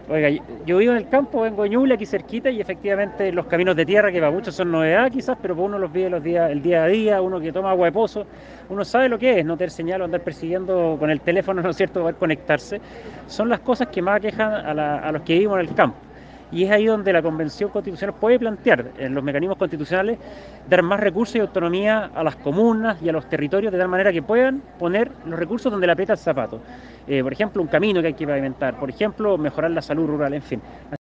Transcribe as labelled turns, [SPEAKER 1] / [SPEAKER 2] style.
[SPEAKER 1] Oiga, yo vivo en el campo, vengo de Ñuble, aquí cerquita, y efectivamente los caminos de tierra, que para muchos son novedad quizás, pero para uno los vive el día a día, uno que toma agua de pozo, uno sabe lo que es, no tener señal o andar persiguiendo con el teléfono, ¿no es cierto?, poder conectarse, son las cosas que más aquejan a los que vivimos en el campo. Y es ahí donde la Convención Constitucional puede plantear, en los mecanismos constitucionales, dar más recursos y autonomía a las comunas y a los territorios de tal manera que puedan poner los recursos donde le aprieta el zapato. Por ejemplo, un camino que hay que pavimentar, por ejemplo, mejorar la salud rural, en fin.